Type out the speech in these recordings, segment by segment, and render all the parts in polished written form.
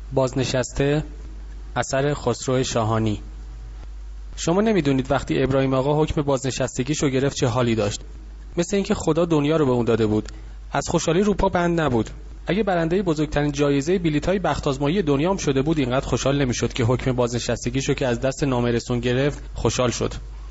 بازنشسته، اثر خسرو شاهانی. شما نمیدونید وقتی ابراهیم آقا حکم بازنشستگیشو گرفت چه حالی داشت. مثل اینکه خدا دنیا رو به اون داده بود. از خوشحالی رو پا بند نبود. اگه برنده بزرگترین جایزه بلیط‌های بخت آزمایی دنیا هم شده بود، اینقدر خوشحال نمیشد که حکم بازنشستگیشو که از دست نامرسون گرفت خوشحال شد.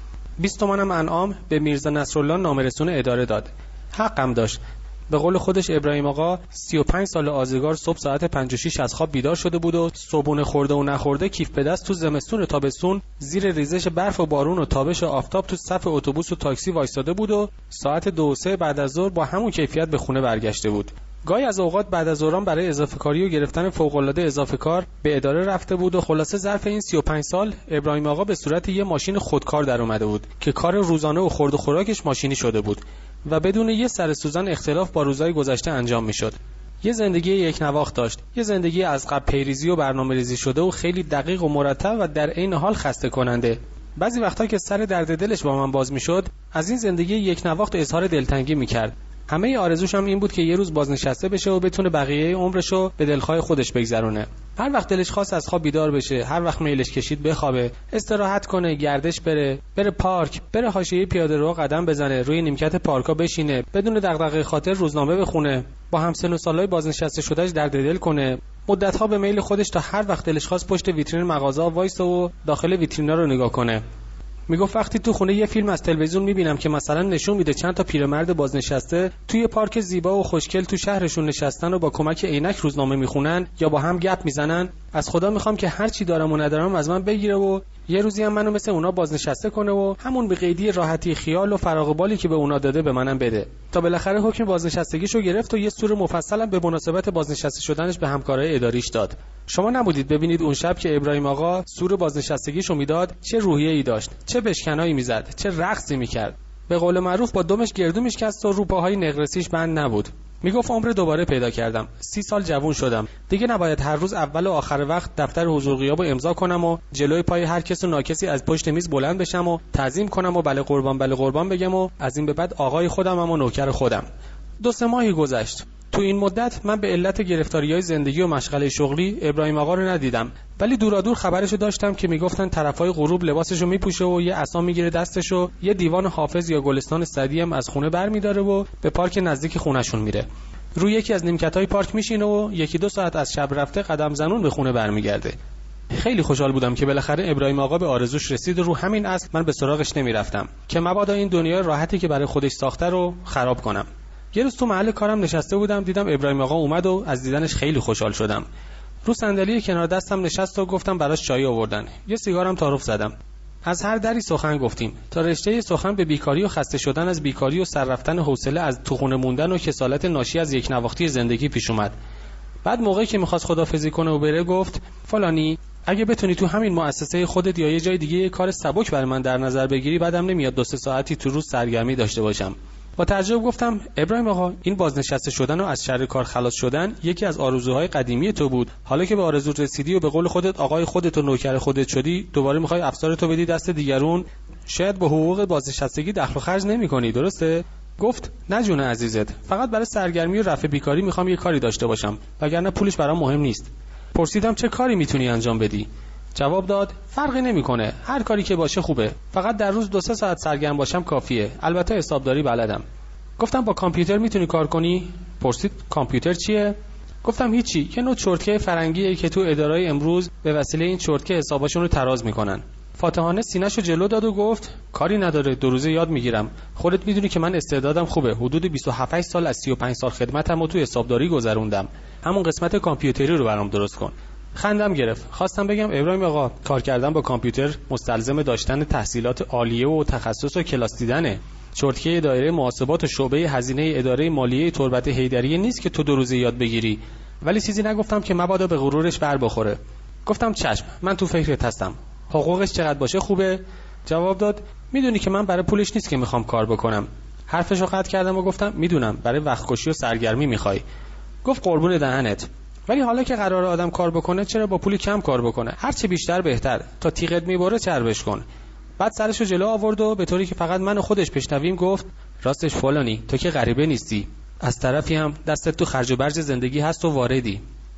20 تومنم انعام به میرزا نصرالله نامرسون اداره داد. حقم داشت. به قول خودش ابراهیم آقا 35 سال آزگار صبح ساعت 5 و 6 از خواب بیدار شده بود و صبحونه خورده و نخورده کیف به دست تو زمستون و تابستون زیر ریزش برف و بارون و تابش و آفتاب تو صف اتوبوس و تاکسی وایستاده بود و ساعت 2 و 3 بعد از ظهر با همون کیفیت به خونه برگشته بود. گاهی از اوقات بعد از ظهران برای اضافه کاری و گرفتن فوق العاده اضافه کار به اداره رفته بود و خلاصه ظرف این 35 سال ابراهیم آقا به صورت یه ماشین خودکار در اومده بود که کار روزانه و خورد و خوراکش ماشینی شده بود و بدون یه سر سوزن اختلاف با روزهای گذشته انجام میشد. یه زندگی یک نواخت داشت، یه زندگی از قبل پیریزی و برنامه‌ریزی شده و خیلی دقیق و مرتب و در عین حال خسته کننده. بعضی وقتا که سر درد دلش با من باز میشد، از این زندگی یک نواخت اظهار دلتنگی میکرد. همه آرزوش هم این بود که یه روز بازنشسته بشه و بتونه بقیه عمرشو به دلخواه خودش بگذرونه. هر وقت دلش خواست از خواب بیدار بشه، هر وقت میلش کشید بخوابه، استراحت کنه، گردش بره پارک، بره حاشیه پیاده‌رو قدم بزنه، روی نیمکت پارکا بشینه، بدون دغدغه خاطر روزنامه بخونه، با همسن و سالای بازنشسته شدهش درد دل کنه، مدت‌ها به میل خودش تا هر وقت دلش خواست پشت ویترین مغازه وایسه و داخل ویترینا رو نگاه کنه. میگفت وقتی تو خونه یه فیلم از تلویزیون میبینم که مثلا نشون میده چند تا پیرمرد بازنشسته توی پارک زیبا و خوشگل تو شهرشون نشستن و با کمک عینک روزنامه میخونن یا با هم گپ میزنن، از خدا میخوام که هر چی دارم و ندارم از من بگیره و یه روزی هم منو مثل اونا بازنشسته کنه و همون به قیدی راحتی خیال و فراغ بالی که به اونا داده به منم بده. تا بالاخره حکم بازنشستگیشو گرفت و یه سور مفصلم به مناسبت بازنشسته شدنش به همکارای اداریش داد. شما نبودید ببینید اون شب که ابراهیم آقا سور بازنشستگیشو میداد چه روحیه‌ای داشت، چه بشکنایی میزد، چه رقصی میکرد. به قول معروف با دمش گردو میشکست و روپاهای نقرسیش بند نبود. میگفت عمر دوباره پیدا کردم، 30 سال جوون شدم، دیگه نباید هر روز اول و آخر وقت دفتر حضور غیاب امضا کنم و جلوی پای هر کس و ناکسی از پشت میز بلند بشم و تعظیم کنم و بله قربان بگم و از این به بعد آقای خودمم و نوکر خودم. 2-3 ماهی گذشت. تو این مدت من به علت گرفتاری‌های زندگی و مشغله شغلی ابراهیم آقا رو ندیدم، ولی دورادور خبرشو داشتم که میگفتن طرفای غروب لباسشو میپوشه و یه عصا میگیره دستشو، یه دیوان حافظ یا گلستان سعدی هم از خونه برمی‌داره و به پارک نزدیک خونه‌شون میره. روی یکی از نیمکت‌های پارک میشینه و 1-2 ساعت از شب رفته قدم زنون به خونه برمیگرده. خیلی خوشحال بودم که بالاخره ابراهیم آقا به آرزوش رسید و رو همین اصل من به سراغش نمیرفتم که مبادا این دنیای راحتی که برای خودش ساخته رو خراب کنم. یه روز تو محل کارم نشسته بودم، دیدم ابراهیم آقا اومد و از دیدنش خیلی خوشحال شدم. رو صندلی کنار دستم نشست و گفتم براش چای آوردن. یه سیگارم تعارف زدم. از هر دری سخن گفتیم تا رشته سخن به بیکاری و خسته شدن از بیکاری و سر رفتن حوصله از تو خونه موندن و کسالت ناشی از یک نواختی زندگی پیش اومد. بعد موقعی که می‌خواست خداحافظی کنه و بره گفت فلانی اگه بتونی تو همین مؤسسه خودت یا یه جای دیگه یه کار سبک برای من در نظر بگیری، بعدم نمیاد 2-3 ساعتی تو روز سرگرمی داشته باشم. با تعجب گفتم ابراهیم آقا این بازنشسته شدن و از شر کار خلاص شدن یکی از آرزوهای قدیمی تو بود. حالا که به آرزو رسیدی و به قول خودت آقای خودت و نوکر خودت شدی، دوباره میخوای افسارتو بدی دست دیگرون، شاید به حقوق بازنشستگی دخل و خرج نمی‌کنی، درسته؟ گفت نه جون عزیزت، فقط برای سرگرمی و رفع بیکاری میخوام یه کاری داشته باشم، وگرنه پولش برام مهم نیست. پرسیدم چه کاری میتونی انجام بدی؟ جواب داد فرقی نمیکنه، هر کاری که باشه خوبه، فقط در روز 2-3 ساعت سرگرم باشم کافیه، البته حسابداری بلدم. گفتم با کامپیوتر میتونی کار کنی؟ پرسید کامپیوتر چیه؟ گفتم هیچی، یه نوع چرتکه فرنگیه که تو ادارای امروز به وسیله این چرتکه حساباشون رو تراز میکنن. فاتحانه سینه‌شو جلو داد و گفت کاری نداره، 2 روزه یاد میگیرم، خودت میدونی که من استعدادم خوبه، حدود 27 سال از 35 سال خدمتم رو تو حسابداری گذروندم، همون قسمت کامپیوتری رو برام درست کن. خندم گرفت. خواستم بگم ابراهیم آقا کار کردن با کامپیوتر مستلزم داشتن تحصیلات عالیه و تخصص و کلاس دیدنه. چرتکه دایره محاسبات و شعبه هزینه اداره مالیه تربت حیدریه نیست که تو 2 روزه یاد بگیری. ولی چیزی نگفتم که مبادا به غرورش بر بخوره. گفتم چشم، من تو فکرت هستم. حقوقش چقدر باشه خوبه؟ جواب داد میدونی که من برای پولش نیست که میخوام کار بکنم. حرفشو قطع کردم و گفتم میدونم برای وقت کشی و سرگرمی میخوای. گفت قربون دهنت. ولی حالا که قراره آدم کار بکنه چرا با پولی کم کار بکنه؟ هر چه بیشتر بهتر، تا تیغت میبره چربش کن. بعد سرشو جلو آورد و به طوری که فقط من و خودش بشنویم گفت راستش فلانی تو که غریبه نیستی، از طرفی هم دستت تو خرج و برج زندگی هست و واردی.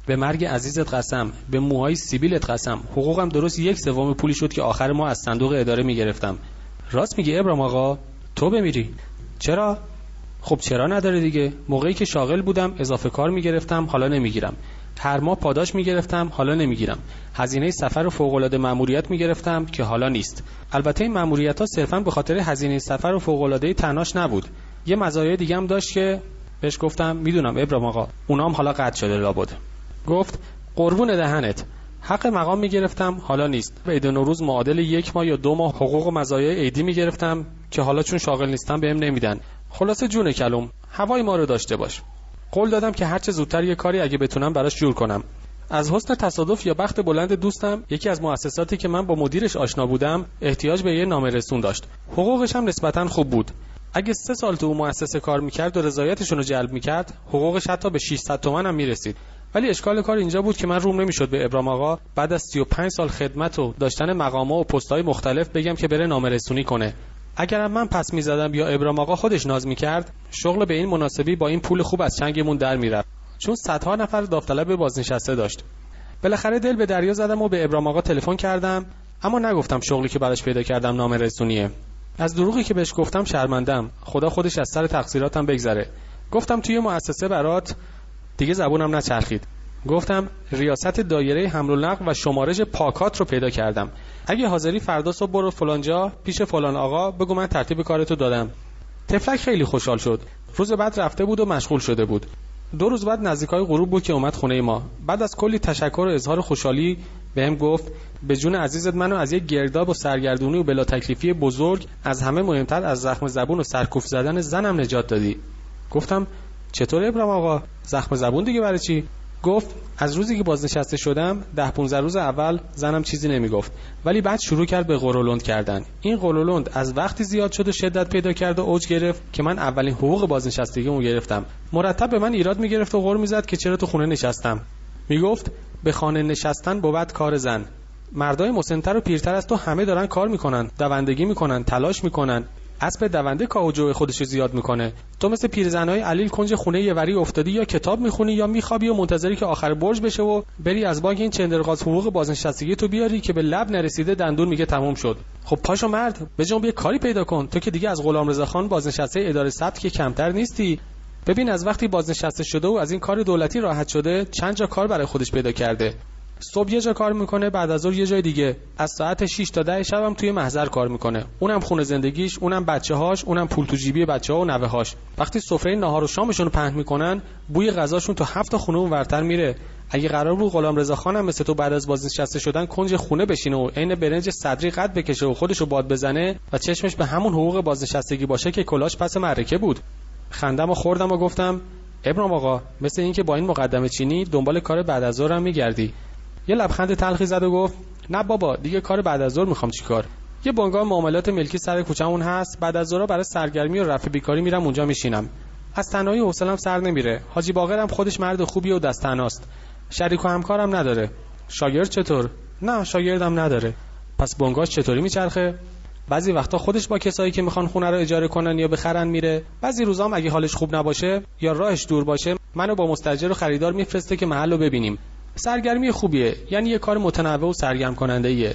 به مرگ عزیزت قسم، به موهای سیبیلت قسم، حقوقم درست 1/3 پولی شد که آخر ما از صندوق اداره میگرفتم. راست میگی ابراهیم آقا؟ تو بمیری. چرا؟ خب چرا نداره دیگه. موقعی که شاغل بودم اضافه کار میگرفتم، حالا نمیگیرم. هر ماه پاداش میگرفتم، حالا نمیگیرم. هزینه سفر و فوق العاده مأموریت میگرفتم که حالا نیست. البته این مأموریت‌ها صرفاً به خاطر هزینه سفر و فوق العاده تناش نبود. یه مزایای دیگه هم داشت که بهش گفتم میدونم ابراهیم آقا، اونام حالا قطع شده لابد. گفت قربون دهنت، حق مقام میگرفتم، حالا نیست. به عید نوروز معادل 1 ماه یا 2 ماه حقوق و مزایای عیدی میگرفتم که حالا چون شاغل نیستم بهم نمیدن. خلاصه جون کلم، هوای ما رو داشته باش. قول دادم که هرچه زودتر یه کاری اگه بتونم براش جور کنم. از حسن تصادف یا بخت بلند دوستم، یکی از مؤسساتی که من با مدیرش آشنا بودم احتیاج به یه نامه‌رسون داشت. حقوقش هم نسبتاً خوب بود. اگه 3 سال تو اون مؤسسه کار میکرد و رضایتشون رو جلب میکرد، حقوقش حتی به 600 تومن هم میرسید. ولی اشکال کار اینجا بود که من روم نمیشد به ابراهیم آقا بعد از 35 سال خدمت و داشتن مقام‌ها و پست‌های مختلف بگم که بره نامه‌رسونی کنه. اگرم من پس میزدم یا ابراهیم آقا خودش ناز میکرد، شغل به این مناسبی با این پول خوب از چنگمون در میرفت، چون صدها نفر داوطلب بازنشسته داشت. بالاخره دل به دریا زدم و به ابراهیم آقا تلفن کردم، اما نگفتم شغلی که براش پیدا کردم نامه‌رسونیه. از دروغی که بهش گفتم شرمندم، خدا خودش از سر تقصیراتم بگذره. گفتم توی مؤسسه برات، دیگه زبونم نچرخید. گفتم ریاست دایره حمل و نقل و شمارش پاکات رو پیدا کردم. اگه حاضری فردا صبح برو فلانجا پیش فلان آقا بگو من ترتیب کارتو دادم. تفلک خیلی خوشحال شد. روز بعد رفته بود و مشغول شده بود. 2 روز بعد نزدیکای غروب بود که اومد خونه ما. بعد از کلی تشکر و اظهار خوشحالی بهم گفت به جون عزیزت منو از یک گرداب و سرگردونی و بلا تکلیفی بزرگ، از همه مهمتر از زخم زبون و سرکوف زدن زنم نجات دادی. گفتم چطور ابراهیم آقا؟ زخم زبون دیگه برای چی؟ گفت از روزی که بازنشسته شدم 10-15 روز اول زنم چیزی نمیگفت، ولی بعد شروع کرد به قرولند کردن. این قرولند از وقتی زیاد شد و شدت پیدا کرد و اوج گرفت که من اولین حقوق بازنشستگیمو گرفتم. مرتب به من ایراد میگرفت و غر میزد که چرا تو خونه نشستم. میگفت به خانه نشستن بود کار زن. مردای مسن‌تر و پیرتر از تو همه دارن کار میکنن، دوندگی میکنن، تلاش میکنن. اسب دونده کاوجو خودش زیاد میکنه. تو مثل پیرزنای علیل کنج خونه یه وری افتادی، یا کتاب میخونی یا میخوابی و منتظری که آخر برج بشه و بری از بانک این چندرغاز حقوق بازنشستگی تو بیاری که به لب نرسیده دندون میگه تموم شد. خب پاشو مرد، بجنب یه کاری پیدا کن. تو که دیگه از غلامرضا خان بازنشسته اداره ثبت که کمتر نیستی. ببین از وقتی بازنشسته شده و از این کار دولتی راحت شده چند جا کار برای خودش پیدا کرده. صبح یه جا کار میکنه، بعد از ظهر یه جای دیگه. از ساعت 6 تا 10 شب هم توی محضر کار میکنه. اونم خونه زندگیش، اونم بچه‌هاش، اونم پول تو جیبی بچه‌ها و نوه‌هاش. وقتی سفره ناهار و شامشون رو پهن میکنن، بوی غذاشون تو 7 خونه اونورتر میره. اگه قرار بود غلامرضا خان هم مثل تو بعد از بازنشسته شدن کنج خونه بشینه و عین برنج صدری قد بکشه و خودشو باد بزنه و چشمش به همون حقوق بازنشستگی باشه که کلاش پس معرکه بود. خندم و خوردم و گفتم ابراهیم آقا، مثل این که با این مقدمه چینی دنبال کار بعد از ظهر هم میگردی. یه لبخند تلخی زد و گفت نه بابا، دیگه کار بعد از ظهر میخوام چیکار؟ یه بنگاه معاملات ملکی سر کوچه‌مون هست، بعد از ظهر برای سرگرمی و رفع بیکاری میرم اونجا میشینم. از تنهایی حوصله‌ام سر نمیره. حاجی باقرم خودش مرد خوبی و دست تنهاست. شریک و همکارم نداره. شاگرد چطور؟ نه شاگردم نداره. پس بنگاهش چطوری میچرخه؟ بعضی وقتا خودش با کسایی که میخوان خونه رو اجاره کنن یا بخرن میره. بعضی روزام اگه حالش خوب نباشه یا راهش دور باشه، منو با مستاجر و خریدار میفرسته که محل رو ببینیم. سرگرمی خوبیه، یعنی یه کار متنوع و سرگرم کننده ایه.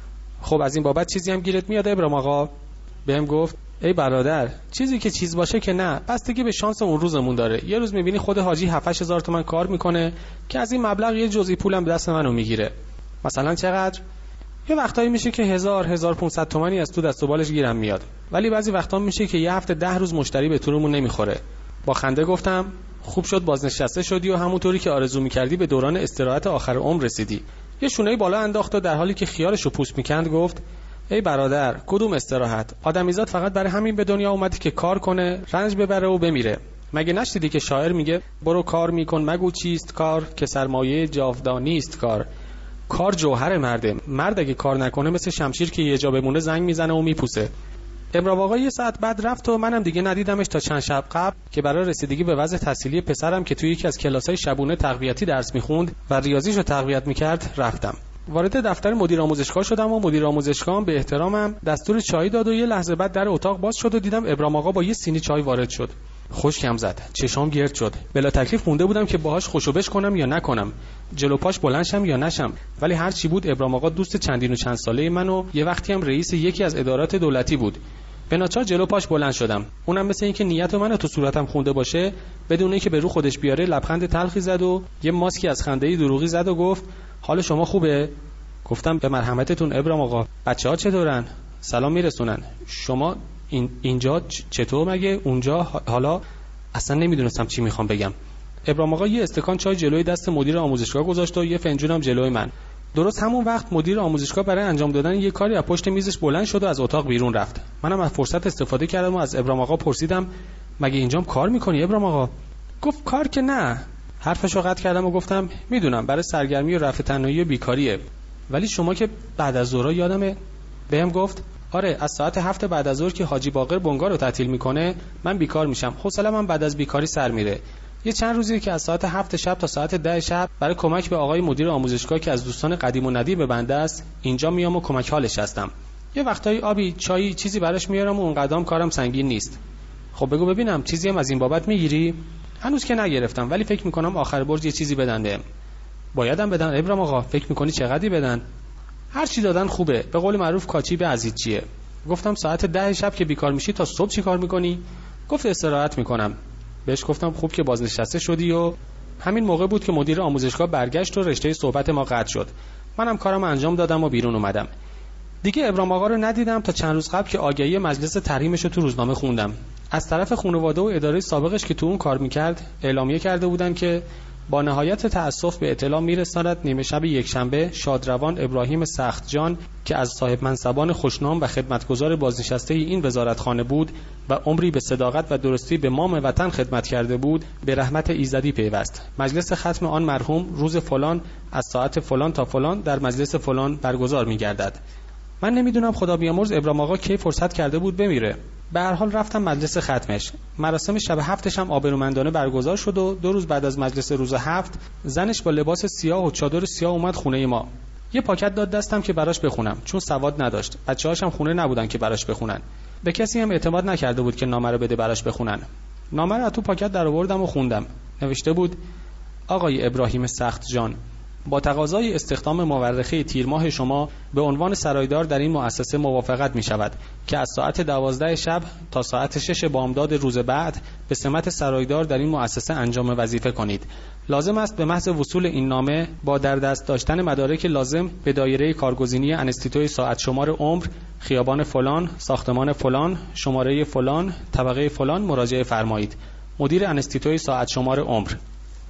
خب از این بابت چیزی هم گیرت میاد ابراهیم آقا؟ بهم گفت ای برادر، چیزی که چیز باشه که نه، بستگی به شانس اون روزمون داره. یه روز میبینی خود حاجی 7-8 هزار تومان کار میکنه که از این مبلغ یه جزئی پولم به دست منو میگیره. مثلا چقدر؟ یه وقتایی میشه که 1000-1500 تومانی از تو دست و بالش گیرم میاد، ولی بعضی وقتا میشه که یه هفته 10 روز مشتری به طورمون نمیخوره. با خنده گفتم خوب شد بازنشسته شدی و همونطوری که آرزو میکردی به دوران استراحت آخر عمر رسیدی. یه شونه‌ای بالا انداخت و در حالی که خیالشو پوست میکند گفت ای برادر، کدوم استراحت؟ آدمیزاد فقط برای همین به دنیا اومدی که کار کنه، رنج ببره و بمیره. مگه نشنیدی که شاعر میگه برو کار میکن مگو چیست کار، که سرمایه جاودانی است کار. کار جوهر مرده. مرد اگه کار نکنه مثل شمشیر که یه جا بمونه زنگ میزنه و میپوسه. ابراهیم آقا یه ساعت بعد رفت و منم دیگه ندیدمش تا چند شب قبل که برای رسیدگی به وضع تحصیلی پسرم که توی یکی از کلاس‌های شبونه تقویتی درس میخوند و ریاضیشو تقویت میکرد رفتم. وارد دفتر مدیر آموزشگاه شدم و مدیر آموزشگاه به احترامم دستور چای داد و یه لحظه بعد در اتاق باز شد و دیدم ابراهیم آقا با یه سینی چای وارد شد. خشکم زد، چشام گرد شد. بلا تکلیف مونده بودم که باهاش خوشوبش کنم یا نکنم، جلو پاش بلند شم یا نشم. ولی هر چی بود ابرام آقا دوست چندین و چند ساله من و یه وقتی هم رئیس یکی از ادارات دولتی بود. به ناچار جلو پاش بلند شدم. اونم مثل اینکه نیت منو تو صورتم خونده باشه، بدون اینکه به رو خودش بیاره لبخند تلخی زد و یه ماسکی از خنده‌ای دروغی زد و گفت حال شما خوبه؟ گفتم به مرحمتتون ابرام آقا. بچه‌ها چطورن؟ سلام میرسونن. شما اینجا چطور مگه؟ اونجا حالا اصلا نمیدونستم چی میخوام بگم. ابرام آقا یه استکان چای جلوی دست مدیر آموزشگاه گذاشت و یه فنجونم جلوی من. درست همون وقت مدیر آموزشگاه برای انجام دادن یه کاری از پشت میزش بلند شد و از اتاق بیرون رفت. منم از فرصت استفاده کردم و از ابرام آقا پرسیدم مگه اینجام کار میکنی ابرام آقا؟ گفت کار که نه. حرفشو قطع کردم و گفتم میدونم برای سرگرمی و رفع تنهایی و بیکاریه، ولی شما که بعد از ظهر یادمه. بهم گفت آره از ساعت 7 بعد از ظهر که حاجی باقر بنگاه رو تعطیل میکنه من بیکار میشم. حوصله من بعد از بیکاری سر میره. یه چند روزی که از ساعت 7 شب تا ساعت 10 شب برای کمک به آقای مدیر آموزشگاه که از دوستان قدیم و ندیم به بنده است اینجا میام و کمک حالش هستم. یه وقتایی آبی چایی چیزی براش میارم و اون قدم کارم سنگین نیست. خب بگو ببینم چیزی هم از این بابت میگیری؟ هنوز که نگرفتم ولی فکر میکنم آخر برج یه چیزی بدن بهم. بایدم بدن ابرام آقا؟ فکر میکنی چقدری بدن؟ هر چی دادن خوبه. به قول معروف کاچی به عزیز چیه. گفتم ساعت 10 شب که بیکار میشی تا صبح چی کار میکنی؟ گفت استراحت میکنم. بهش گفتم خوب که بازنشسته شدی و همین موقع بود که مدیر آموزشگاه برگشت و رشته صحبت ما قطع شد. منم کارم انجام دادم و بیرون اومدم. دیگه ابرام آقا رو ندیدم تا چند روز قبل که آگهی مجلس تحریمش رو تو روزنامه خوندم. از طرف خانواده و اداره سابقش که تو اون کار میکرد اعلامیه کرده بودن که با نهایت تأسف به اطلاع میرساند نیمه شب یکشنبه شادروان ابراهیم سختجان که از صاحب منصبان خوشنام و خدمتگزار بازنشسته این وزارتخانه بود و عمری به صداقت و درستی به مام وطن خدمت کرده بود به رحمت ایزدی پیوست. مجلس ختم آن مرحوم روز فلان از ساعت فلان تا فلان در مجلس فلان برگزار می‌گردد. من نمیدونم خدا بیامرز ابرام آقا کی فرصت کرده بود بمیره. به هر حال رفتم مجلس ختمش. مراسم شب هفتش هم آبرومندانه برگزار شد و 2 روز بعد از مجلس روز هفت زنش با لباس سیاه و چادر سیاه اومد خونه ما. یه پاکت داد دستم که براش بخونم چون سواد نداشت. بچه‌هاش هم خونه نبودن که براش بخونن. به کسی هم اعتماد نکرده بود که نامه رو بده براش بخونن. نامه رو از تو پاکت درآوردم و خوندم. نوشته بود آقای ابراهیم سختجان، با تقاضای استخدام مورخه تیر ماه شما به عنوان سرایدار در این مؤسسه موافقت می شود که از ساعت 12 شب تا ساعت 6 بامداد روز بعد به سمت سرایدار در این مؤسسه انجام وظیفه کنید. لازم است به محض وصول این نامه با در دست داشتن مدارک لازم به دایره کارگزینی انستیتوی ساعت شمار عمر، خیابان فلان، ساختمان فلان، شماره فلان، طبقه فلان مراجعه فرمایید. مدیر انستیتوی ساعت شمار عمر.